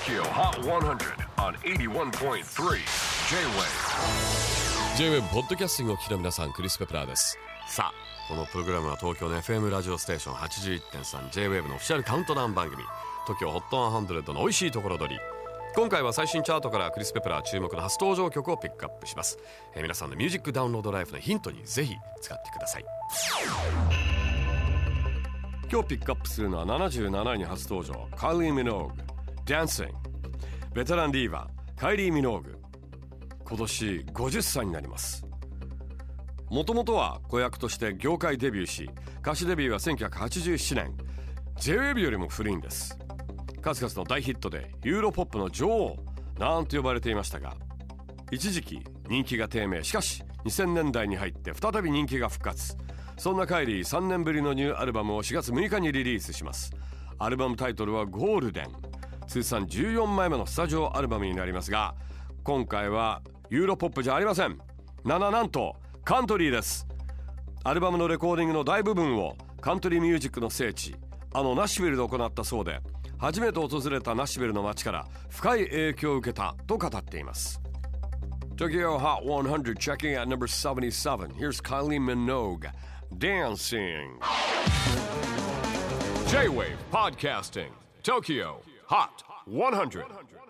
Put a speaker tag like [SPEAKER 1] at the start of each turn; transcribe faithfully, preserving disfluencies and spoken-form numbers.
[SPEAKER 1] Tokyo Hot one hundred on エイティワンポイントスリー J-Wave
[SPEAKER 2] J-Wave ポッドキャスティングを聞きの皆さん、クリス・ペプラーです。さあ、このプログラムは東京の エフエム ラジオステーション はちじゅういってんさん J-Wave のオフィシャルカウントダウン番組 TOKYOホットハンドレッドの美味しいところ取り。今回は最新チャートからクリス・ペプラー注目の初登場曲をピックアップします。えー、皆さんのミュージックダウンロードライフのヒントにぜひ使ってください。今日ピックアップするのはななじゅうなないに初登場、カイリー・ミノーグ Dancing。 ベテランディーバーカイリー・ミノーグ、今年ごじゅっさいになります。もともとは子役として業界デビューし、歌手デビューはせんきゅうひゃくはちじゅうななねん。 J-Wave よりも古いんです。数々の大ヒットでユーロポップの女王なんと呼ばれていましたが、一時期人気が低迷。しかしにせんねんだいに入って再び人気が復活。そんなカイリー、さんねんぶりのニューアルバムをしがつむいかにリリースします。アルバムタイトルはゴールデン。通算じゅうよんまいめのスタジオアルバムになりますが、今回はユーロポップじゃありません。なななんとカントリーです。アルバムのレコーディングの大部分をカントリーミュージックの聖地、あのナッシュビルで行ったそうで、初めて訪れたナッシュビルの街から深い影響を受けたと語っています。 Tokyo Hot one hundred checking at number seventy-seven. Here's Kylie Minogue, Dancing. J-Wave Podcasting, Tokyo Hot one hundred.